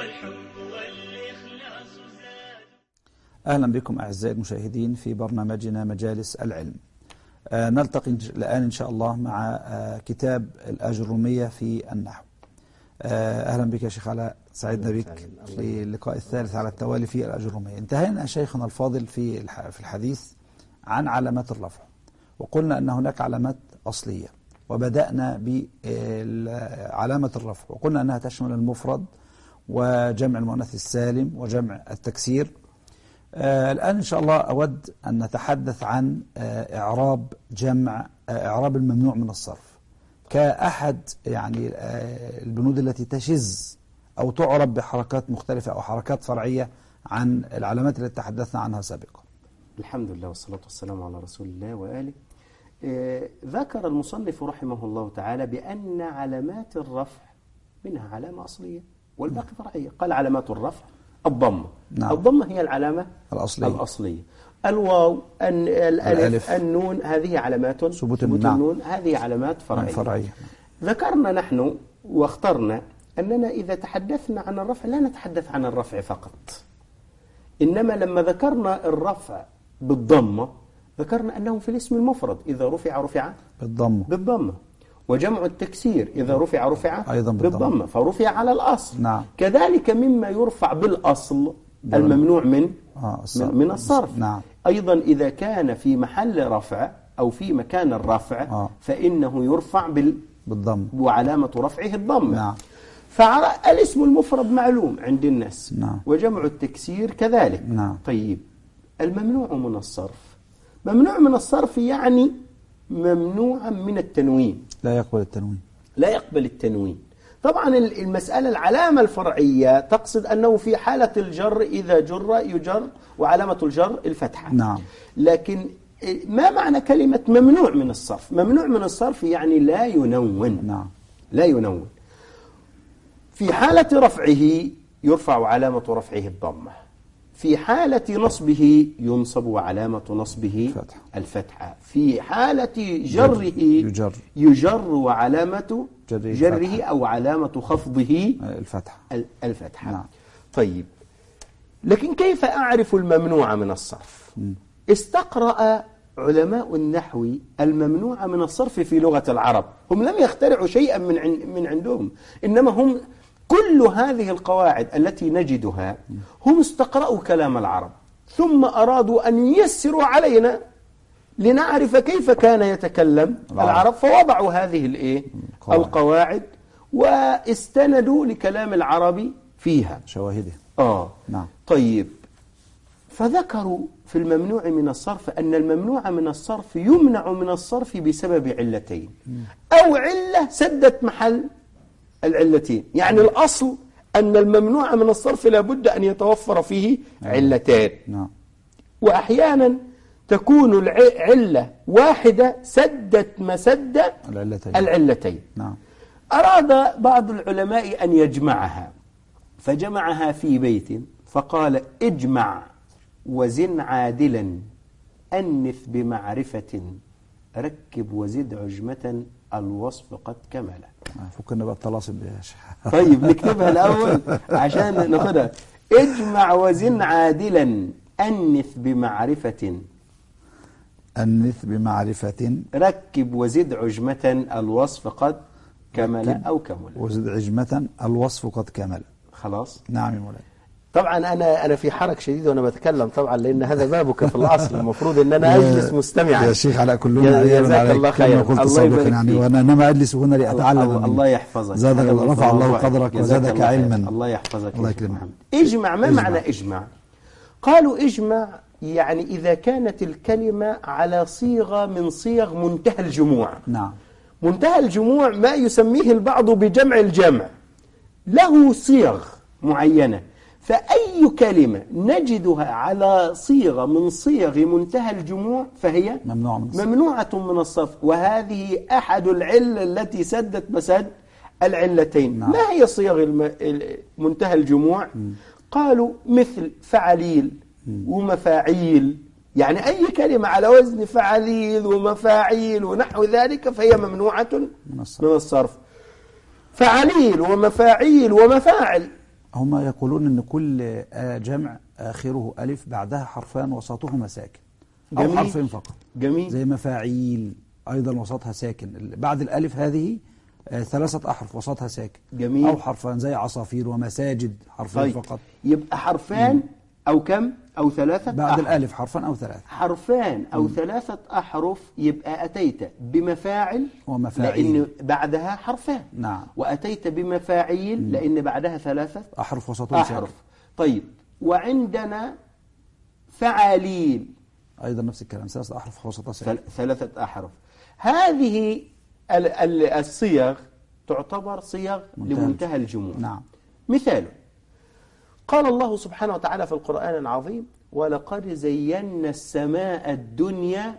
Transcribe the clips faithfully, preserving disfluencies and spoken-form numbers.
والحب والإخلاص زاد. أهلا بكم أعزائي المشاهدين في برنامجنا مجالس العلم. آه نلتقي الآن إن شاء الله مع آه كتاب الآجرومية في النحو. آه أهلا بك يا شيخ علاء، سعدنا بك في اللقاء الثالث على التوالي في الآجرومية. انتهينا شيخنا الفاضل في في الحديث عن علامات الرفع، وقلنا أن هناك علامات أصلية، وبدأنا بعلامة الرفع وقلنا أنها تشمل المفرد وجمع المؤنث السالم وجمع التكسير. آه الآن إن شاء الله أود أن نتحدث عن آه إعراب جمع آه إعراب الممنوع من الصرف كأحد يعني آه البنود التي تشذ أو تعرب بحركات مختلفة أو حركات فرعية عن العلامات التي تحدثنا عنها سابقا. الحمد لله والصلاة والسلام على رسول الله وآله. آه ذكر المصنف رحمه الله تعالى بأن علامات الرفع منها علامة أصلية والباقي فرعية. قال علامات الرفع الضمة. نعم. الضمة هي العلامة الأصلية, الأصلية. الواو، أن الألف، الألف. النون، هذه علامات ثبوت ثبوت النون. النون، هذه علامات فرعية. فرعية. ذكرنا نحن واخترنا أننا إذا تحدثنا عن الرفع لا نتحدث عن الرفع فقط، إنما لما ذكرنا الرفع بالضمة ذكرنا أنه في الاسم المفرد إذا رفع رفع بالضمة بالضمة، وجمع التكسير إذا رفع رفع أيضا بالضمة, بالضمة فرفع على الأصل. نعم. كذلك مما يرفع بالأصل الممنوع من آه من, من الصرف. نعم. أيضا إذا كان في محل رفع أو في مكان الرفع آه. فإنه يرفع بال بالضم وعلامة رفعه الضمة. نعم. فالاسم المفرد معلوم عند الناس. نعم. وجمع التكسير كذلك. نعم. طيب الممنوع من الصرف، ممنوع من الصرف يعني ممنوعا من التنوين، لا يقبل التنوين، لا يقبل التنوين. طبعا المسألة العلامة الفرعية تقصد أنه في حالة الجر إذا جر يجر وعلامة الجر الفتحة. نعم. لكن ما معنى كلمة ممنوع من الصرف؟ ممنوع من الصرف يعني لا ينون. نعم. لا ينون. في حالة رفعه يرفع علامة رفعه الضمة، في حالة نصبه ينصب وعلامة نصبه فتح. الفتحة، في حالة جره يجر, يجر وعلامة جره, جره أو علامة خفضه الفتحة. الفتحة. نعم. طيب لكن كيف أعرف الممنوع من الصرف؟ م. استقرأ علماء النحو الممنوع من الصرف في لغة العرب. هم لم يخترعوا شيئا من من عندهم، إنما هم كل هذه القواعد التي نجدها هم استقرأوا كلام العرب ثم أرادوا أن ييسروا علينا لنعرف كيف كان يتكلم العرب، فوضعوا هذه الايه القواعد واستندوا لكلام العرب فيها شواهده. آه نعم. طيب فذكروا في الممنوع من الصرف أن الممنوع من الصرف يمنع من الصرف بسبب علتين أو علة سدت محل العلتين. يعني الأصل أن الممنوع من الصرف لابد أن يتوفر فيه علتين. نعم. وأحيانا تكون العلة واحدة سدت مسد العلتين, العلتين. نعم. أراد بعض العلماء أن يجمعها فجمعها في بيت فقال اجمع وزن عادلا أنث بمعرفة ركب وزد عجمة الوصف قد كمل. فكنا بقى الطلاسم يا شيخ. طيب نكتبها الأول عشان ناخدها. اجمع وزن عادلا أنث بمعرفة أنث بمعرفة ركب وزد عجمة الوصف قد كمل أو كمل. وزد عجمة الوصف قد كمل. خلاص. نعم يا مولاي. طبعا أنا أنا في حرج شديد وأنا بتكلم طبعا لأن هذا بابك في الأصل المفروض أن أنا أجلس مستمعا. يا شيخ على كلنا جزاك الله خير. الله يبارك يعني وأنا إنما أجلس هنا لأتعلم. الله يحفظك. زادك الله، رفع الله قدرك وزادك علما. الله يحفظك. الله يكرمك. اجمع، ما معنى اجمع؟ قالوا اجمع يعني إذا كانت الكلمة على صيغة من صيغ منتهى الجموع. نعم. منتهى الجموع ما يسميه البعض بجمع الجمع، له صيغ معينة، فأي كلمة نجدها على صيغة من صيغ منتهى الجموع فهي ممنوعة من الصرف. ممنوعة من الصرف. وهذه أحد العلة التي سدت مسد العلتين. نعم. ما هي صيغ منتهى الجموع؟ م. قالوا مثل فعليل م. ومفاعيل، يعني أي كلمة على وزن فعليل ومفاعيل ونحو ذلك فهي ممنوعة من الصرف. من الصرف. فعليل ومفاعيل ومفاعل هم يقولون أن كل آه، جمع آخره ألف بعدها حرفان وسطهما ساكن أو جميل. حرفين فقط، جميل. زي مفاعيل أيضا وسطها ساكن. بعد الألف هذه آه، ثلاثة أحرف وسطها ساكن، جميل. أو حرفان زي عصافير ومساجد حرفين طيب. فقط. يبقى حرفان مم. أو كم أو ثلاثة بعد أحرف. الألف حرفان أو ثلاثة. حرفان أو ثلاثة أحرف يبقى أتيت بمفاعل ومفاعيل. لأن بعدها حرفان. نعم. وأتيت بمفاعيل لأن بعدها ثلاثة أحرف وسطهم ساكن. أحرف. طيب، وعندنا فعاليل أيضا نفس الكلام، ثلاثة أحرف وسطها ساكن. ثل- ثلاثة أحرف. هذه ال- ال- الصيغ تعتبر صيغ منتهى لمنتهى الجموع. نعم. مثال: قال الله سبحانه وتعالى في القرآن العظيم: ولقد زينا السماء الدنيا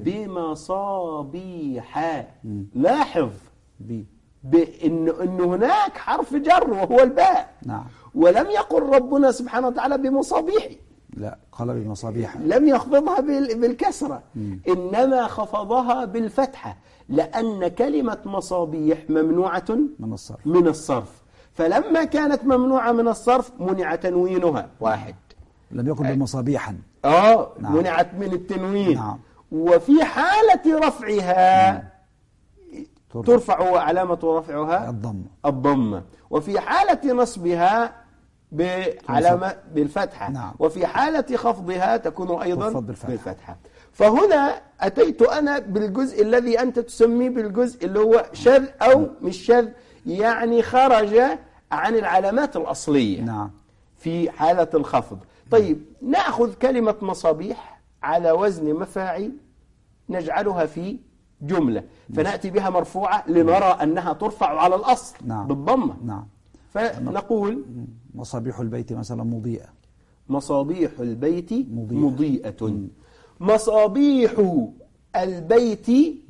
بمصابيح. لاحظ بي. بأن إن هناك حرف جر وهو الباء. نعم. ولم يقل ربنا سبحانه وتعالى بمصابيح، لا، قال بمصابيح. لم يخفضها بال- بالكسرة، إنما خفضها بالفتحة، لأن كلمة مصابيح ممنوعة من الصرف. من الصرف. فلما كانت ممنوعة من الصرف منع تنوينها. واحد. لم يكن بمصابيحا. آه نعم. منعت من التنوين. نعم. وفي حالة رفعها ترفع. ترفع وعلامة رفعها الضم. الضمة، وفي حالة نصبها بعلامة بالفتحة. نعم. وفي حالة خفضها تكون أيضا تخفض بالفتحة. بالفتحة. فهنا أتيت أنا بالجزء الذي أنت تسميه بالجزء اللي هو شذ أو مش شذ، يعني خرج عن العلامات الأصلية. نعم. في حالة الخفض. طيب، نأخذ كلمة مصابيح على وزن مفاعيل نجعلها في جملة، فنأتي بها مرفوعة لنرى أنها ترفع على الأصل. نعم. بالضمة. نعم. فنقول مصابيح البيت مثلا مضيئة. مصابيح البيت مضيئة. مضيئة. مصابيح البيت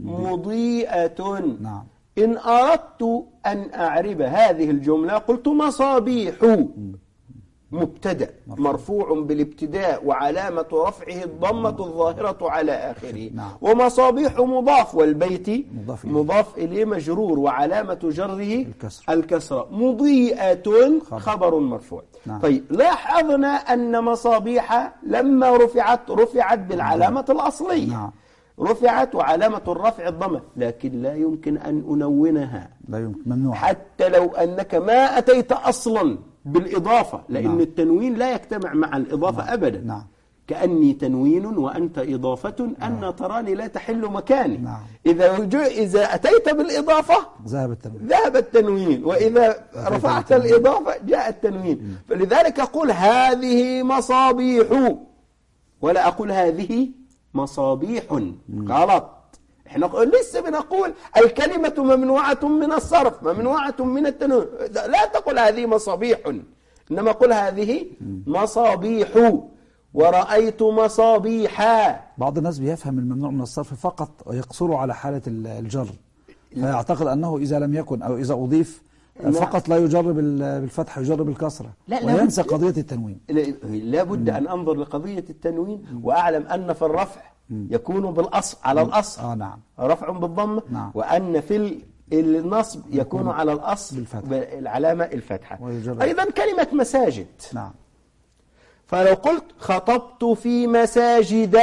مضيئة. نعم. إن أردت أن أعرب هذه الجملة قلت مصابيح مبتدأ مرفوع بالابتداء وعلامة رفعه الضمة الظاهرة على آخره. نعم. ومصابيح مضاف، والبيت مضاف إليه. مضاف إليه مجرور وعلامة جره الكسر. الكسرة. مضيئة خبر. خبر مرفوع. نعم. طيب، لاحظنا أن مصابيح لما رفعت رفعت بالعلامة الأصلية. نعم. رفعت وعلامة الرفع الضمة، لكن لا يمكن أن أنونها لا يمكن، ممنوع. حتى لو أنك ما أتيت أصلا بالإضافة، لأن نعم. التنوين لا يجتمع مع الإضافة نعم. أبدا. نعم. كأني تنوين وأنت إضافة، أن تراني لا تحل مكاني. نعم. إذا جو إذا أتيت بالإضافة ذهب التنوين. ذهب التنوين، وإذا رفعت الإضافة جاء التنوين. فلذلك أقول هذه مصابيح، ولا أقول هذه مصابيح. غلط. احنا لسه بنقول الكلمة ممنوعة من الصرف، ممنوعة من التنوين. لا تقل هذه مصابيح، إنما قل هذه مصابيح. ورأيت مصابيحا. بعض الناس بيفهم الممنوع من الصرف فقط ويقصره على حالة الجر، فيعتقد أنه إذا لم يكن أو إذا أضيف فقط لا يجر بالفتح، يجر بالكسرة، وينسى قضية التنوين. لا بد أن أنظر لقضية التنوين وأعلم أن في الرفع يكون بالأصل على الأصل. آه نعم. رفع بالضم. نعم. وأن في النصب يكون على الأصل بالفتح. بالعلامة الفتحة. ويجر. أيضا كلمة مساجد. نعم. فلو قلت خطبت في مساجد،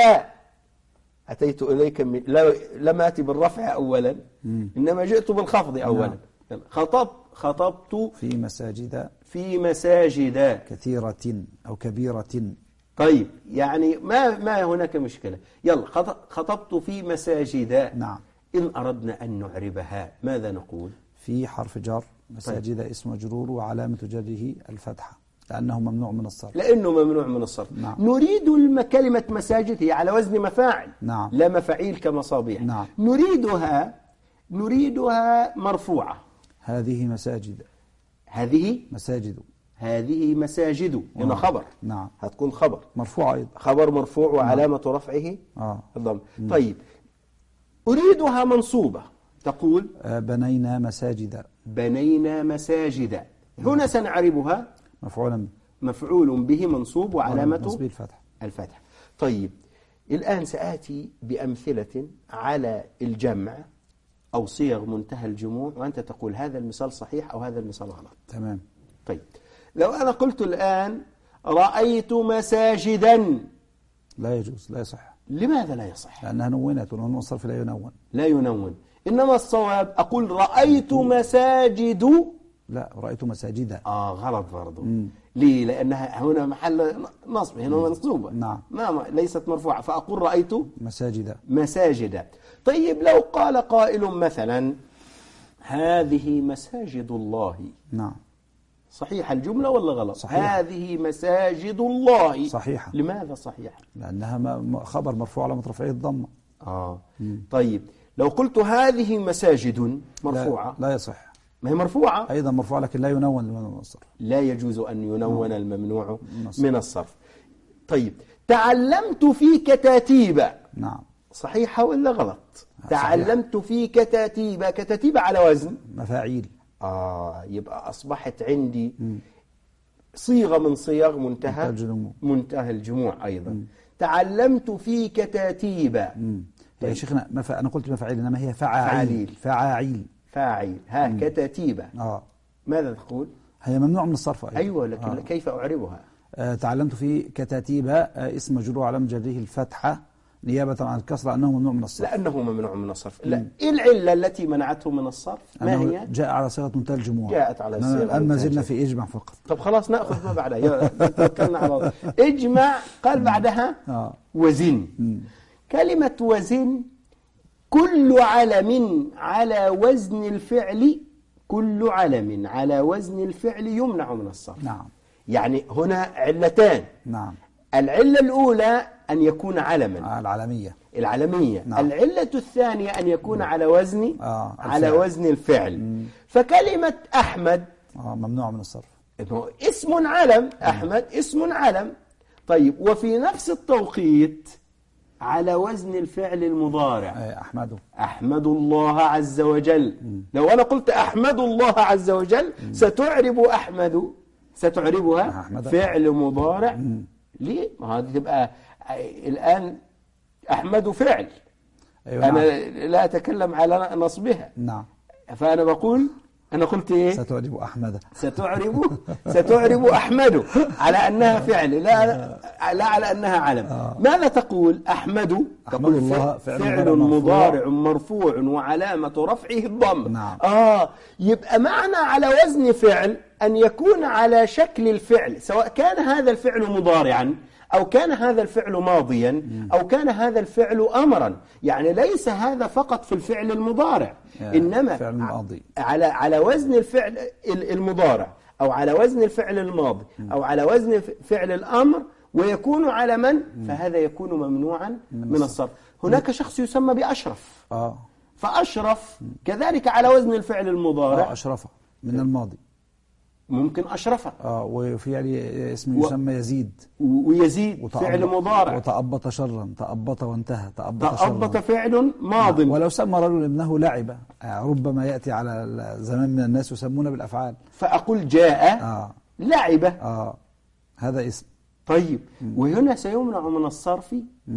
أتيت إليك من لا لم أتي بالرفع أولا، إنما جئت بالخفض أولا. نعم. خطب خطبت في مساجد في مساجد كثيرة أو كبيرة. طيب، يعني ما ما هناك مشكلة. يلا، خطبت في مساجد. نعم. إن أردنا أن نعربها ماذا نقول؟ في حرف جر، مساجد طيب. اسم مجرور وعلامة جره الفتحة لأنه ممنوع من الصرف. لأنه ممنوع من الصرف. نعم. نريد الم- كلمة مساجد هي على وزن مفاعل. نعم. لا مفاعيل كمصابيح. نعم. نريدها نريدها مرفوعة. هذه مساجد. هذه مساجد. هذه مساجد هنا خبر. نعم. هتكون خبر مرفوعة أيضا. خبر مرفوع وعلامة رفعه آه. الضم. طيب، أريدها منصوبة. تقول آه بنينا مساجد. بنينا مساجد. هنا سنعربها مفعولا مفعول به منصوب وعلامة نصب الفتح. الفتح. طيب، الآن سآتي بأمثلة على الجمع أو صيغ منتهى الجموع، وأنت تقول هذا المثال صحيح أو هذا المثال غلط. تمام. طيب، لو أنا قلت الآن رأيت مساجدا لا يجوز، لا يصح، لماذا لا يصح؟ لأنها نونت، ونون الصرف لا ينون. لا ينون، إنما الصواب أقول رأيت مساجد. لا، رأيت مساجدا. آه غلط برضو. ليه؟ لأنها هنا محل نصب، هنا منصوبة. نعم. ما ليست مرفوعة، فأقول رأيت مساجدا. مساجدا. طيب لو قال قائل مثلا هذه مساجد الله، نعم، صحيح الجملة ولا غلط؟ صحيح. هذه مساجد الله صحيحة. لماذا صحيحة؟ لأنها م- خبر مرفوع على رفعه الضمة. آه. طيب لو قلت هذه مساجد مرفوعة، لا, لا يصح، ما هي مرفوعة أيضا مرفوع لكن لا ينون من الصرف. لا يجوز أن ينون الممنوع الصرف. من الصرف. طيب تعلمت في كتاتيب، نعم، صحيحة ولا غلط؟ صحيح. تعلمت في كتاتيب، كتاتيب على وزن مفاعيل. آه يبقى أصبحت عندي صيغة من صيغ منتهى منتهى الجموع. منتهى الجموع أيضا. مم. تعلمت في كتاتيب. طيب. يا شيخنا مف... أنا قلت مفاعيل، إنما هي فعاعيل. فعاعيل. فاعيل. ها مم. كتاتيب. آه. ماذا تقول؟ هي ممنوع من الصرف أيضا. أيوة، لكن آه. كيف أعربها؟ آه تعلمت في كتاتيب، آه اسم مجرور على جره الفتحة نيابة عن الكسرة، أنه ممنوع من الصرف. لأنه ممنوع من الصرف. لا. إيه العلة التي منعته من الصرف؟ ما هي؟ جاء على صيغة منتهى الجموع. جاءت على صيغة. أما زلنا في إجمع فقط. طب خلاص نأخذ ما بعدها. توكلنا على إجمع. قال بعدها آه. وزن. مم. كلمة وزن كل علم على وزن الفعل، كل علم على وزن الفعل يمنع من الصرف. نعم. يعني هنا علتان. نعم. العلة الأولى أن يكون علما، العالمية العالمية. نعم. العلة الثانية أن يكون على وزن آه. على وزن الفعل. مم. فكلمة أحمد آه. ممنوع من الصرف، اسم علم. أحمد اسم علم. طيب وفي نفس التوقيت على وزن الفعل المضارع. أحمده. أحمد الله عز وجل. مم. لو أنا قلت أحمد الله عز وجل، مم. ستعرب أحمد، ستعربها أحمد. فعل مضارع. مم. ليه؟ ما هذه تبقى الآن أحمد فعل. أيوة. أنا نعم. لا أتكلم على نصبها. نعم. فأنا بقول، أنا قلت إيه؟ ستعرب أحمد. ستعرب ستعرب أحمد على أنها فعل، لا لا على أنها علم. آه. ماذا تقول؟ أحمد. تقول الله فعل, فعل مضارع مرفوع وعلامة رفعه الضم. نعم. آه يبقى معنى على وزن فعل أن يكون على شكل الفعل، سواء كان هذا الفعل مضارعا أو كان هذا الفعل ماضيا أو كان هذا الفعل أمرا. يعني ليس هذا فقط في الفعل المضارع، إنما فعل الماضي. على على وزن الفعل المضارع أو على وزن الفعل الماضي أو على وزن فعل الأمر، ويكون على من؟ فهذا يكون ممنوعا من الصرف. هناك شخص يسمى بأشرف. آه. فأشرف كذلك على وزن الفعل المضارع. آه أشرف من الماضي. ممكن أشرف. آه وفي يعني اسم يسمى يزيد. ويزيد فعل مضارع. وتأبط شرا، تأبط وانتهى، تأبط, تأبط فعل ماض. آه. ولو سمى رجل ابنه لعب، آه ربما يأتي على زمان من الناس يسمون بالأفعال. فأقول جاء آه. لعب. آه. هذا اسم. طيب. مم. وهنا سيمنع من الصرف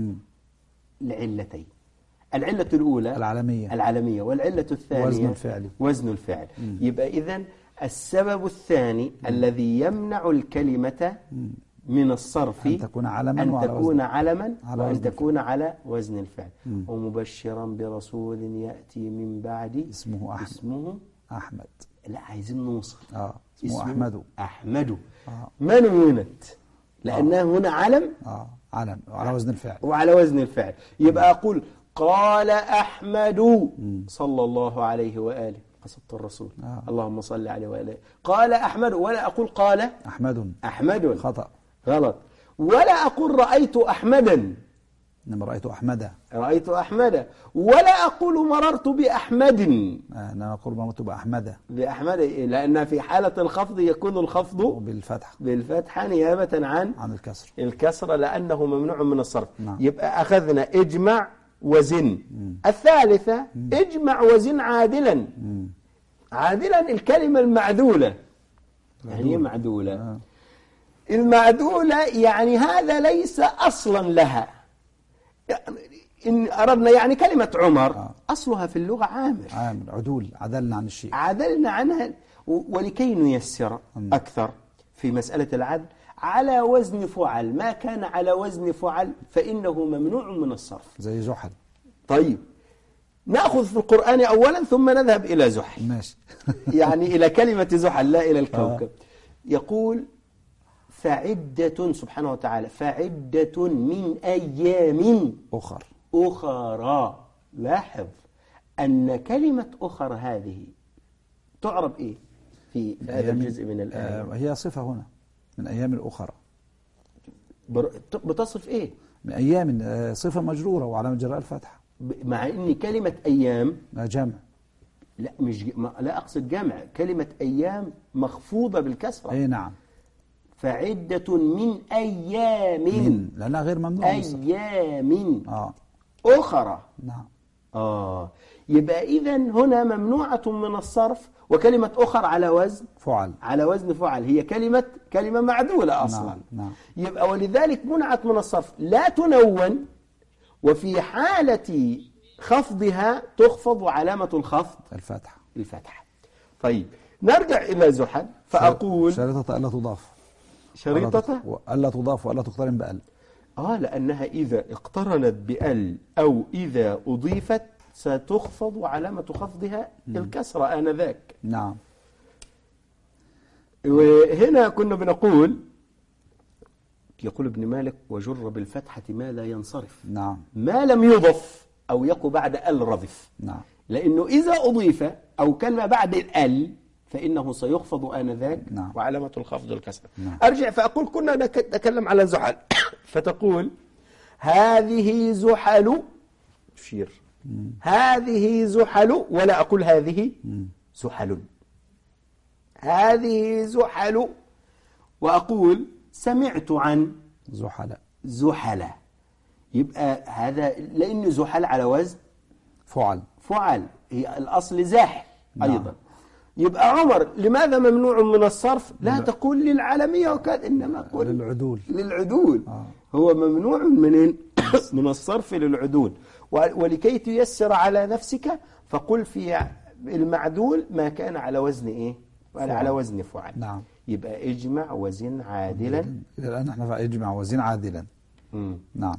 لعلتين. العلة الأولى العالمية العالمية والعلة الثانية وزن الفعل. وزن الفعل. مم. يبقى إذن السبب الثاني مم. الذي يمنع الكلمة مم. من الصرف أن تكون علما أن وعلى تكون وزن. علما على وأن وزن تكون على وزن الفعل. مم. ومبشرا برسول يأتي من بعد اسمه أحمد. اسمه أحمد. لا عايزين نوصل. آه. اسمه أحمد. أحمد. آه. ما نونت لأنها آه. هنا علم. آه. علم وعلى وزن الفعل. وعلى وزن الفعل. يبقى أقول قال أحمد صلى الله عليه وآله، قصدت الرسول. آه. اللهم صل عليه وآله. قال أحمد، ولا أقول قال أحمد. أحمد خطأ، غلط. ولا أقول رأيت أحمدا، إنما رأيت أحمدا. رأيت أحمدا. ولا أقول مررت بأحمد، إنما أقول مررت بأحمدا. بأحمد، لأن في حالة الخفض يكون الخفض بالفتح بالفتحة نيابة عن عن الكسر الكسر لأنه ممنوع من الصرف. نعم. يبقى أخذنا اجمع وزن. مم. الثالثة مم. اجمع وزن عادلا. مم. عادلا الكلمة المعدولة. يعني ايه معدولة؟ آه. المعدولة يعني هذا ليس أصلا لها. إن أردنا يعني كلمة عمر آه. أصلها في اللغة عامر. عامر، عدول، عدلنا عن الشيء، عدلنا عنها. ولكي نيسر مم. أكثر في مسألة العدل على وزن فعل، ما كان على وزن فعل فإنه ممنوع من الصرف. زي زحل. طيب نأخذ في القرآن أولا ثم نذهب إلى زحل. ماشي. يعني إلى كلمة زحل لا إلى الكوكب. يقول فعدة سبحانه وتعالى فعدة من أيام أخر أخرى. لاحظ أن كلمة أخر هذه تعرب إيه في هذا الجزء من الآية؟ آه هي صفة هنا من أيام الأخرى. بتصف إيه؟ من أيام آه صفة مجرورة وعلامة جرها الفتحة، مع أن كلمة أيام جمع. لا مش لا أقصد جمع، كلمة أيام مخفوضة بالكسرة. أي نعم. فعدة من أيام من لأنها غير ممنوعة. أيام آه. أخرى. نعم. آه يبقى إذن هنا ممنوعة من الصرف، وكلمة أخر على وزن فعل، على وزن فعل، هي كلمة كلمة معدولة أصلا. نعم. نعم. يبقى ولذلك منعت من الصرف، لا تنون، وفي حالة خفضها تخفض، وعلامة الخفض الفتحة. الفتحة. طيب نرجع إلى زحل فأقول شريطة ألا تضاف. شريطة ألا تضاف وألا تقترن بأل. آه لأنها إذا اقترنت بأل أو إذا أضيفت ستخفض، وعلامة خفضها الكسرة آنذاك. نعم. وهنا كنا بنقول يقول ابن مالك وجر بالفتحة ما لا ينصرف. نعم. ما لم يضف أو يكو بعد ال رضف. نعم. لأنه إذا أضيف أو كلمة بعد ال فإنه سيخفض آنذاك. نعم. وعلامة الخفض الكسرة. نعم. أرجع فأقول كنا نتكلم على زحل فتقول هذه زحل، تشير هذه زحل، ولا أقول هذه زحل، هذه زحل، وأقول سمعت عن زحل زحل. يبقى هذا لأن زحل على وزن فعل فعل، هي الأصل زاحل. نعم. أيضا يبقى عمر لماذا ممنوع من الصرف؟ لا تقول للعالمية وكذا، إنما قل للعدول. للعدول. آه. هو ممنوع من من الصرف للعدول. ولكي تيسر على نفسك فقل في المعدول ما كان على وزن إيه؟ على وزن فعل. نعم. يبقى اجمع وزن عادلا. إلى الآن احنا اجمع وزن عادلا. مم. نعم.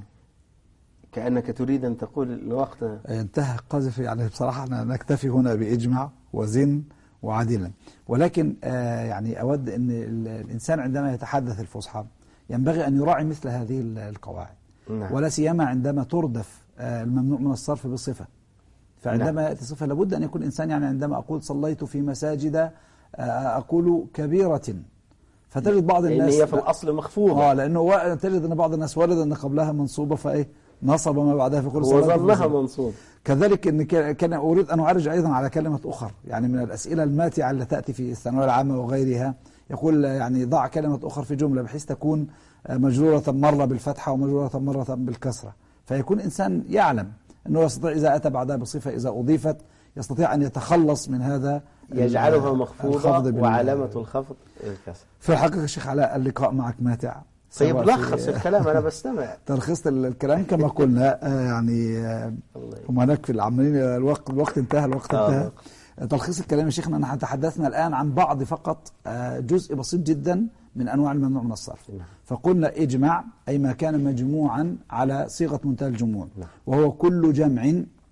كأنك تريد أن تقول الوقت انتهى قذف، يعني بصراحة أنا نكتفي هنا بإجمع وزن وعادلا. ولكن آه يعني أود أن الإنسان عندما يتحدث الفصحى ينبغي أن يراعي مثل هذه القواعد. نعم. ولا سيما عندما تردف آه الممنوع من الصرف بصفة. فعندما نعم. يأتي صفة لابد أن يكون إنسان، يعني عندما أقول صليت في مساجد آه أقول كبيرة، فتجد بعض الناس هي في الأصل مخفوضة. آه لأنه تجد أن بعض الناس ورد أن قبلها منصوبة فإيه نصب ما بعدها في كل صلاة وظنها منصوب. كذلك إن كان أريد أن أعرج أيضا على كلمة أخر، يعني من الأسئلة الماتعة التي تأتي في الثانوية العامة وغيرها، يقول يعني ضع كلمة أخر في جملة بحيث تكون مجرورة مرة بالفتحة ومجرورة مرة بالكسرة، فيكون إنسان يعلم أنه يستطيع إذا أتى بعدها بصفة إذا أضيفت يستطيع أن يتخلص من هذا، يجعلها مخفوضة وعلامة الخفض الكسر. في الحقيقة الشيخ علاء اللقاء معك ماتع. طيب لخص الكلام أنا بستمع. تلخيص الكلام كما قلنا يعني هم هناك في العملين الوقت الوقت انتهى الوقت انتهى. تلخيص الكلام يا شيخنا نحن تحدثنا الآن عن بعض فقط جزء بسيط جدا من أنواع الممنوع من الصرف. فقلنا اجمع أي ما كان مجموعا على صيغة منتهى الجموع، وهو كل جمع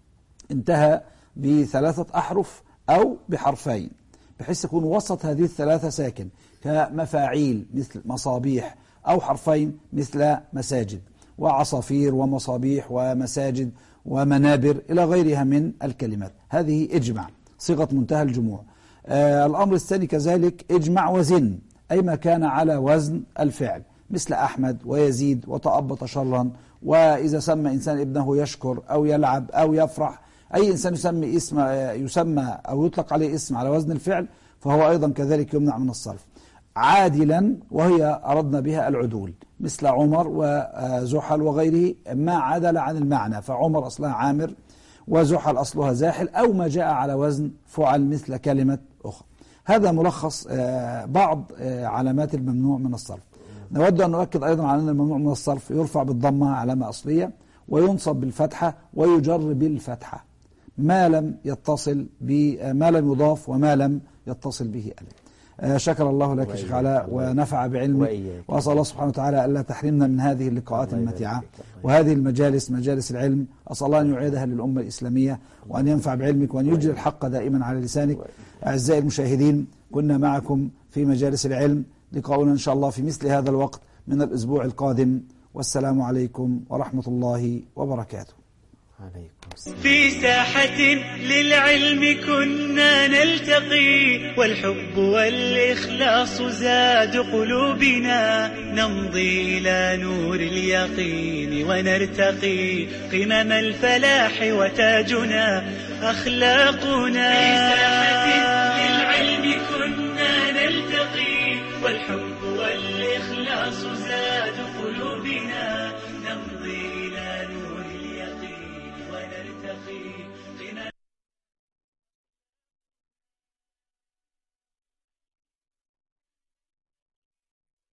انتهى بثلاثة أحرف أو بحرفين بحيث يكون وسط هذه الثلاثة ساكن، كمفاعيل مثل مصابيح، أو حرفين مثل مساجد وعصافير ومصابيح ومساجد ومنابر إلى غيرها من الكلمات. هذه اجمع صيغة منتهى الجموع. آه الأمر الثاني كذلك اجمع وزن أي ما كان على وزن الفعل، مثل أحمد ويزيد وتأبط شرا. وإذا سمى إنسان ابنه يشكر أو يلعب أو يفرح، أي إنسان يسمي اسم يسمى أو يطلق عليه اسم على وزن الفعل فهو أيضا كذلك يمنع من الصرف. عادلا وهي أردنا بها العدول، مثل عمر وزحل وغيره ما عدل عن المعنى، فعمر أصلها عامر وزحل أصلها زاحل، أو ما جاء على وزن فعل مثل كلمة أخرى. هذا ملخص بعض علامات الممنوع من الصرف. نود أن نؤكد أيضا على أن الممنوع من الصرف يرفع بالضمة علامة أصلية، وينصب بالفتحة، ويجر بالفتحة ما لم يتصل بما لم يضاف وما لم يتصل به ألف. آه، شكر الله لك يا شيخ علاء ونفع بعلمك، وإياك. وأسأل الله سبحانه وتعالى ألا تحرمنا من هذه اللقاءات الله يبارك المتعة فيك. الله وهذه المجالس مجالس العلم. أسأل الله أن يعيدها للأمة الإسلامية وأن ينفع بعلمك وأن يجري الحق دائما على لسانك. أعزائي المشاهدين، كنا معكم في مجالس العلم، لقاؤنا إن شاء الله في مثل هذا الوقت من الأسبوع القادم، والسلام عليكم ورحمة الله وبركاته. عليكم السلام. في ساحة للعلم كنا نلتقي، والحب والإخلاص زاد قلوبنا، نمضي إلى نور اليقين ونرتقي قمم الفلاح وتاجنا أخلاقنا. في ساحة للعلم كنا نلتقي، والحب والإخلاص زاد قلوبنا، نمضي إلى نور اليقين ونرتقي قمم